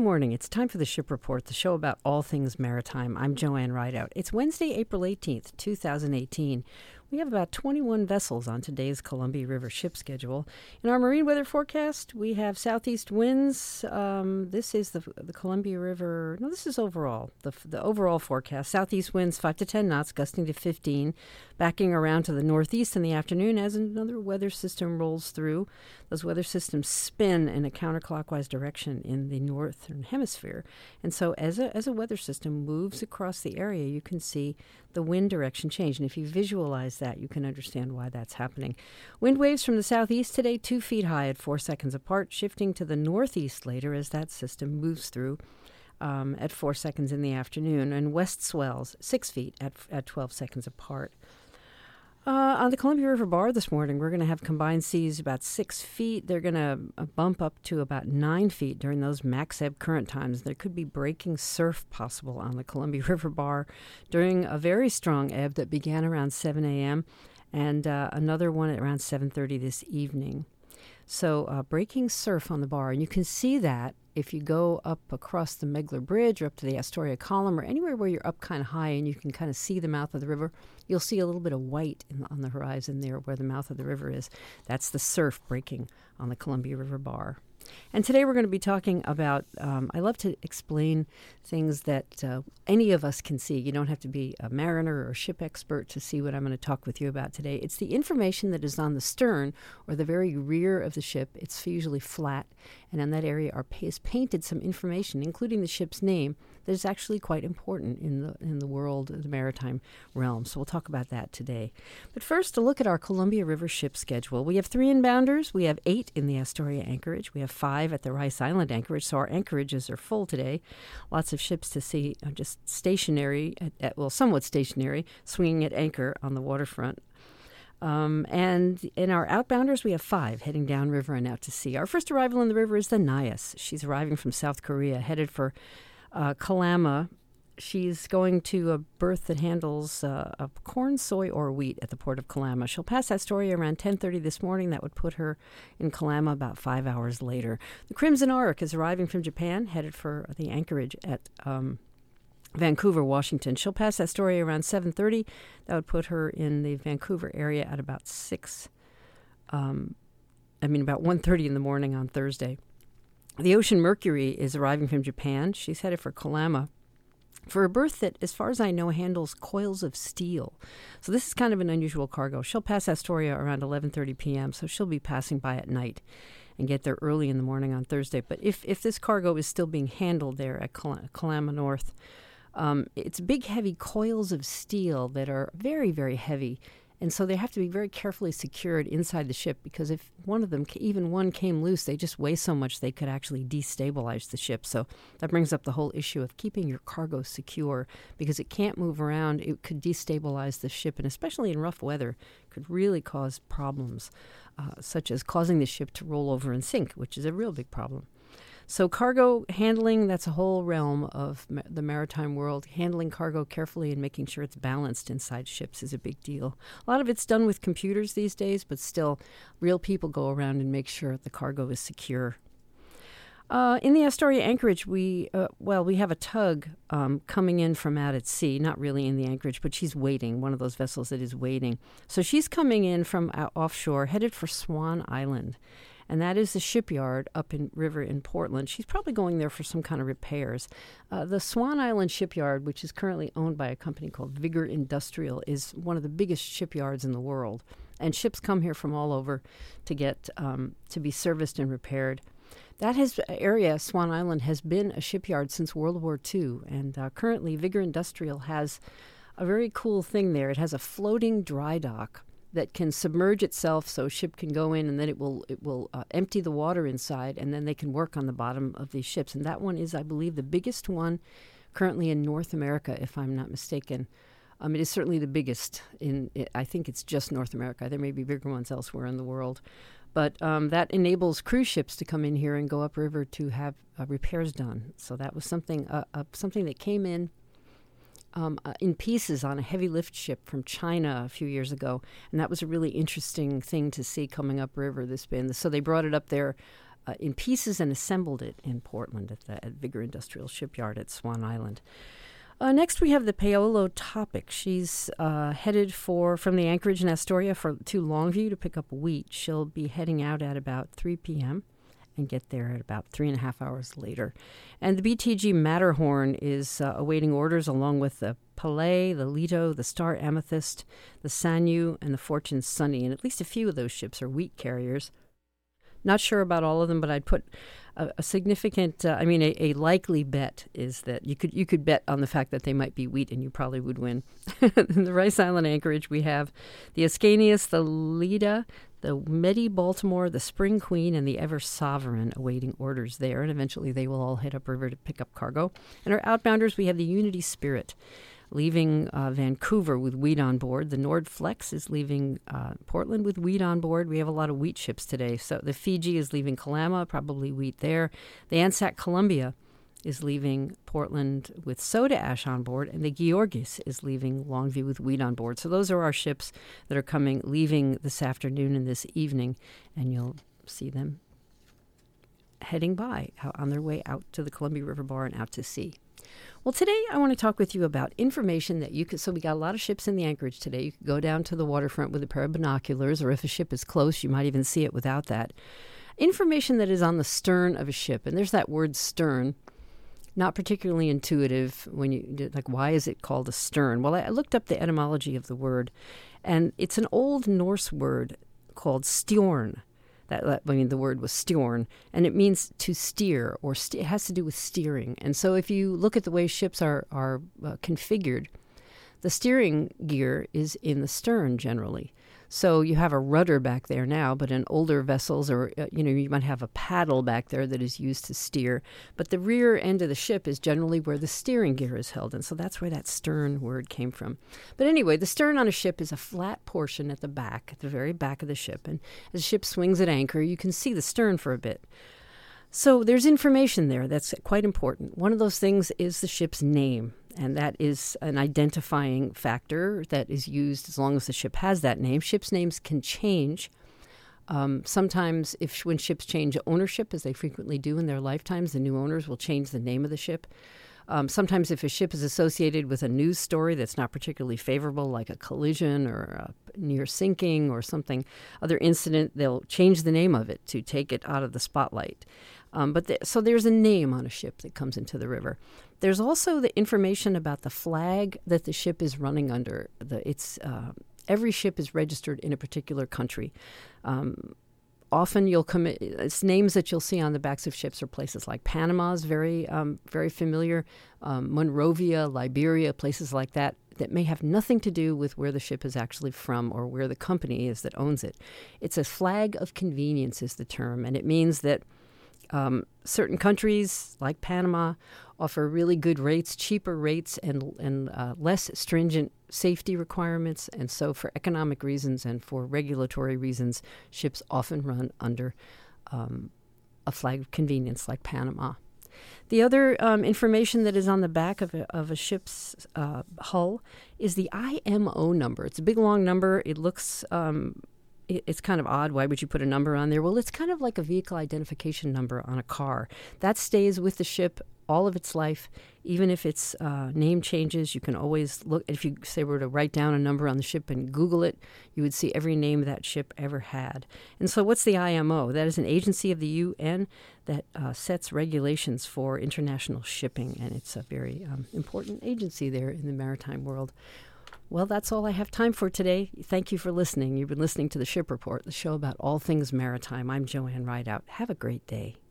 morning. It's time for the Ship Report, the show about all things maritime. I'm Joanne Rideout. It's Wednesday, April 18th, 2018. We have about 21 vessels on today's Columbia River ship schedule. In our marine weather forecast, we have southeast winds. This is the Columbia River. No, this is overall. The overall forecast. Southeast winds 5 to 10 knots, gusting to 15, backing around to the northeast in the afternoon as another weather system rolls through. Those weather systems spin in a counterclockwise direction in the northern hemisphere. And so as a weather system moves across the area, you can see the wind direction change. And if you visualize that, you can understand why that's happening. Wind waves from the southeast today, 2 feet high at 4 seconds apart, shifting to the northeast later as that system moves through at 4 seconds in the afternoon. And west swells, 6 feet at 12 seconds apart. On the Columbia River Bar this morning, we're going to have combined seas about 6 feet. They're going to bump up to about 9 feet during those max ebb current times. There could be breaking surf possible on the Columbia River Bar during a very strong ebb that began around 7 a.m. and another one at around 7:30 this evening. So breaking surf on the bar, and you can see that if you go up across the Megler Bridge or up to the Astoria Column or anywhere where you're up kind of high and you can kind of see the mouth of the river, you'll see a little bit of white on the horizon there where the mouth of the river is. That's the surf breaking on the Columbia River Bar. And today we're going to be talking about, I love to explain things that any of us can see. You don't have to be a mariner or a ship expert to see what I'm going to talk with you about today. It's the information that is on the stern or the very rear of the ship. It's usually flat, and in that area is painted some information, including the ship's name, that is actually quite important in the world of the maritime realm. So we'll talk about that today. But first, a look at our Columbia River ship schedule. We have 3 inbounders. We have 8 in the Astoria anchorage. We have 5 at the Rice Island anchorage, so our anchorages are full today. Lots of ships to see just stationary, somewhat stationary, swinging at anchor on the waterfront. And in our outbounders, we have 5 heading downriver and out to sea. Our first arrival in the river is the Nias. She's arriving from South Korea, headed for Kalama. She's going to a berth that handles corn, soy, or wheat at the port of Kalama. She'll pass Astoria around 10:30 this morning. That would put her in Kalama about 5 hours later. The Crimson Ark is arriving from Japan, headed for the anchorage at Vancouver, Washington. She'll pass Astoria around 7:30. That would put her in the Vancouver area at about 1:30 in the morning on Thursday. The Ocean Mercury is arriving from Japan. She's headed for Kalama for a berth that, as far as I know, handles coils of steel. So this is kind of an unusual cargo. She'll pass Astoria around 11:30 p.m., so she'll be passing by at night and get there early in the morning on Thursday. But if this cargo is still being handled there at Kalama North, it's big, heavy coils of steel that are very, very heavy. And so they have to be very carefully secured inside the ship because if one of them, even one, came loose, they just weigh so much they could actually destabilize the ship. So that brings up the whole issue of keeping your cargo secure because it can't move around. It could destabilize the ship, and especially in rough weather, could really cause problems, such as causing the ship to roll over and sink, which is a real big problem. So cargo handling, that's a whole realm of the maritime world. Handling cargo carefully and making sure it's balanced inside ships is a big deal. A lot of it's done with computers these days, but still, real people go around and make sure the cargo is secure. In the Astoria anchorage, we have a tug coming in from out at sea, not really in the anchorage, but she's waiting, one of those vessels that is waiting. So she's coming in from offshore, headed for Swan Island. And that is the shipyard up in river in Portland. She's probably going there for some kind of repairs. The Swan Island shipyard, which is currently owned by a company called Vigor Industrial, is one of the biggest shipyards in the world. And ships come here from all over to get to be serviced and repaired. That area, Swan Island, has been a shipyard since World War II. And currently, Vigor Industrial has a very cool thing there. It has a floating dry dock that can submerge itself so a ship can go in and then it will empty the water inside and then they can work on the bottom of these ships. And that one is, I believe, the biggest one currently in North America, if I'm not mistaken. It is certainly the biggest I think it's just North America. There may be bigger ones elsewhere in the world. But that enables cruise ships to come in here and go upriver to have repairs done. So that was something that came in pieces on a heavy lift ship from China a few years ago, and that was a really interesting thing to see coming upriver. So they brought it up there in pieces and assembled it in Portland at Vigor Industrial Shipyard at Swan Island. Next, we have the Paolo Topic. She's headed from the Anchorage in Astoria to Longview to pick up wheat. She'll be heading out at about 3 p.m. and get there at about 3.5 hours later. And the BTG Matterhorn is awaiting orders along with the Palais, the Leto, the Star Amethyst, the Sanyu, and the Fortune Sunny. And at least a few of those ships are wheat carriers. Not sure about all of them, but I'd put a significant, a likely bet is that you could bet on the fact that they might be wheat, and you probably would win. In the Rice Island Anchorage, we have the Ascanius, the Leda, the Medi Baltimore, the Spring Queen, and the Ever Sovereign awaiting orders there, and eventually they will all head upriver to pick up cargo. And our outbounders, we have the Unity Spirit, leaving Vancouver with wheat on board. The Nord Flex is leaving Portland with wheat on board. We have a lot of wheat ships today. So the Fiji is leaving Kalama, probably wheat there. The Anzac Columbia is leaving Portland with soda ash on board, and the Georgis is leaving Longview with wheat on board. So those are our ships that are leaving this afternoon and this evening, and you'll see them heading by on their way out to the Columbia River Bar and out to sea. Well, today I want to talk with you about information that you could. So we got a lot of ships in the Anchorage today. You could go down to the waterfront with a pair of binoculars, or if a ship is close, you might even see it without that. Information that is on the stern of a ship, and there's that word stern. Not particularly intuitive when why is it called a stern? Well, I looked up the etymology of the word, and it's an Old Norse word called stjorn. The word was stjorn, and it means to steer, or it has to do with steering. And so if you look at the way ships are configured, the steering gear is in the stern generally. So you have a rudder back there now, but in older vessels, or you might have a paddle back there that is used to steer. But the rear end of the ship is generally where the steering gear is held, and so that's where that stern word came from. But anyway, the stern on a ship is a flat portion at the back, at the very back of the ship, and as the ship swings at anchor, you can see the stern for a bit. So there's information there that's quite important. One of those things is the ship's name. And that is an identifying factor that is used as long as the ship has that name. Ships' names can change. Sometimes when ships change ownership, as they frequently do in their lifetimes, the new owners will change the name of the ship. Sometimes if a ship is associated with a news story that's not particularly favorable, like a collision or a near sinking or other incident, they'll change the name of it to take it out of the spotlight. So there's a name on a ship that comes into the river. There's also the information about the flag that the ship is running under. Every ship is registered in a particular country. Often it's names that you'll see on the backs of ships are places like Panama's very familiar, Monrovia, Liberia, places like that may have nothing to do with where the ship is actually from or where the company is that owns it. It's a flag of convenience is the term, and it means that certain countries like Panama offer really good rates, cheaper rates, and less stringent safety requirements. And so for economic reasons and for regulatory reasons, ships often run under a flag of convenience like Panama. The other information that is on the back of a ship's hull is the IMO number. It's a big, long number. It looks... It's kind of odd. Why would you put a number on there? Well, it's kind of like a vehicle identification number on a car. That stays with the ship all of its life. Even if its name changes, you can always look. If you were to write down a number on the ship and Google it, you would see every name that ship ever had. And so what's the IMO? That is an agency of the UN that sets regulations for international shipping, and it's a very important agency there in the maritime world. Well, that's all I have time for today. Thank you for listening. You've been listening to The Ship Report, the show about all things maritime. I'm Joanne Rideout. Have a great day.